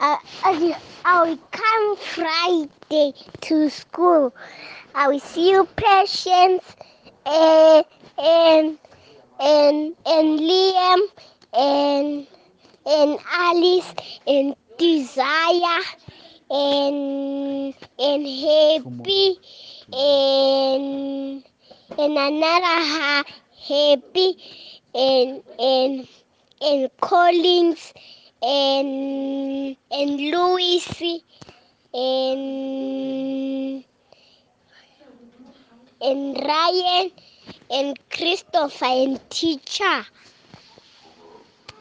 I will come Friday to school. I will see you, Patience, and Liam, and Alice, and Desire, and Happy, and another Happy, and Collins, and Louis, and Ryan, and Christopher, and Teacher.